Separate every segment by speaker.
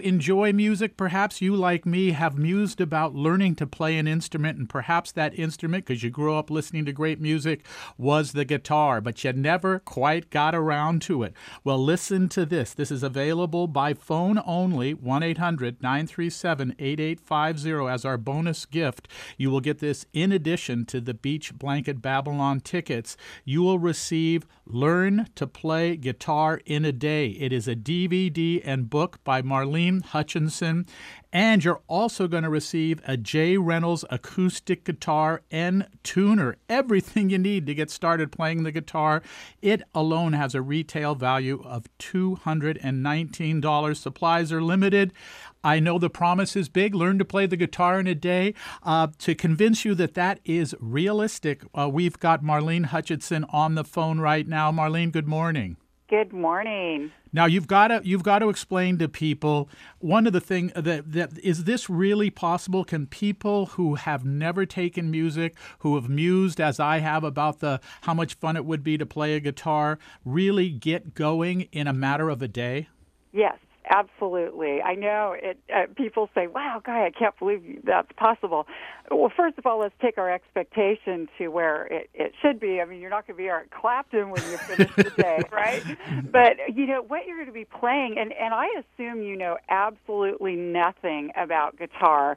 Speaker 1: enjoy music? Perhaps you, like me, have mused about learning to play an instrument, and perhaps that instrument, because you grew up listening to great music, was the guitar, but you never quite got around to it. Well, listen to this. This is available by phone only, 1-800-937-8850 as our bonus gift. You will get this in addition to the Beach Blanket Babylon tickets. You will receive Learn to Play Guitar in a Day. It is a DVD and book by Marlene Hutchinson. And you're also going to receive a Jay Reynolds acoustic guitar and tuner. Everything you need to get started playing the guitar. It alone has a retail value of $219. Supplies are limited. I know the promise is big. Learn to play the guitar in a day. To convince you that that is realistic, we've got Marlene Hutchinson on the phone right now. Marlene, good morning.
Speaker 2: Good morning.
Speaker 1: Now you've got to explain to people one of the things that is this really possible? Can people who have never taken music, who have mused as I have about how much fun it would be to play a guitar, really get going in a matter of a day?
Speaker 2: Yes. Absolutely. I know it. People say, wow, Guy, I can't believe that's possible. Well, first of all, let's take our expectation to where it should be. I mean, you're not going to be Eric Clapton when you finish the day, right? But, what you're going to be playing, and I assume you know absolutely nothing about guitar,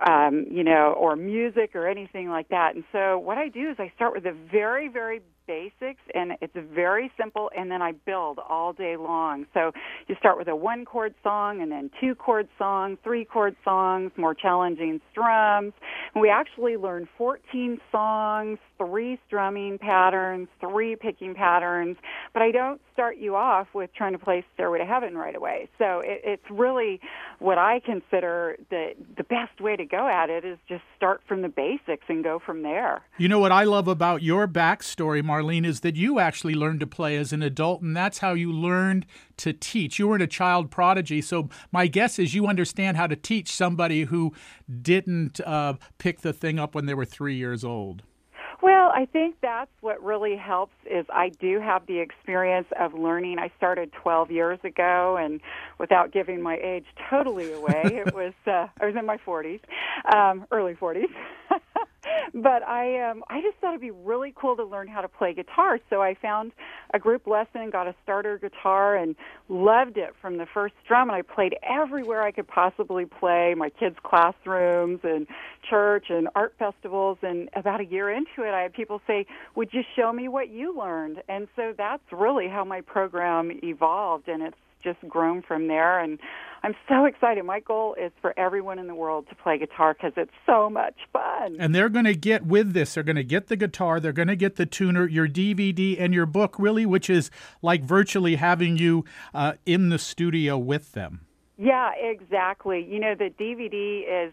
Speaker 2: or music or anything like that. And so what I do is I start with the very, very basics, and it's very simple, and then I build all day long. So you start with a 1-chord song, and then 2-chord songs, 3-chord songs, more challenging strums. And we actually learn 14 songs, 3 strumming patterns, 3 picking patterns, but I don't start you off with trying to play Stairway to Heaven right away. So it's really what I consider the best way to go at it is just start from the basics and go from there.
Speaker 1: You know what I love about your backstory, Marlene, is that you actually learned to play as an adult, and that's how you learned to teach. You weren't a child prodigy, so my guess is you understand how to teach somebody who didn't pick the thing up when they were 3 years old.
Speaker 2: Well, I think that's what really helps is I do have the experience of learning. I started 12 years ago, and without giving my age totally away, I was in my 40s, early 40s. But I just thought it'd be really cool to learn how to play guitar. So I found a group lesson, got a starter guitar, and loved it from the first strum. And I played everywhere I could possibly play, my kids' classrooms and church and art festivals. And about a year into it, I had people say, would you show me what you learned? And so that's really how my program evolved, and it's just grown from there. And I'm so excited. My goal is for everyone in the world to play guitar because it's so much fun.
Speaker 1: And they're going to get with this. They're going to get the guitar. They're going to get the tuner, your DVD, and your book, really, which is like virtually having you in the studio with them.
Speaker 2: Yeah, exactly. The DVD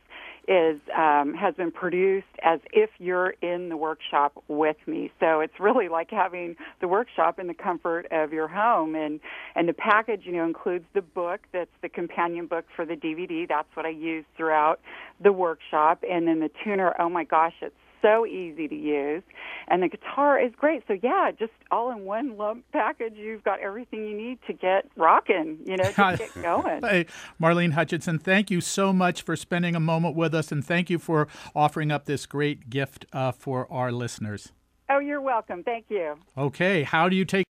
Speaker 2: has been produced as if you're in the workshop with me. So it's really like having the workshop in the comfort of your home. And the package, includes the book that's the companion book for the DVD. That's what I use throughout the workshop. And then the tuner, oh my gosh, it's so easy to use. And the guitar is great. So, yeah, just all in one lump package, you've got everything you need to get rocking, to get going.
Speaker 1: Hey, Marlene Hutchinson, thank you so much for spending a moment with us, and thank you for offering up this great gift for our listeners.
Speaker 2: Oh, you're welcome. Thank you.
Speaker 1: Okay, how do you take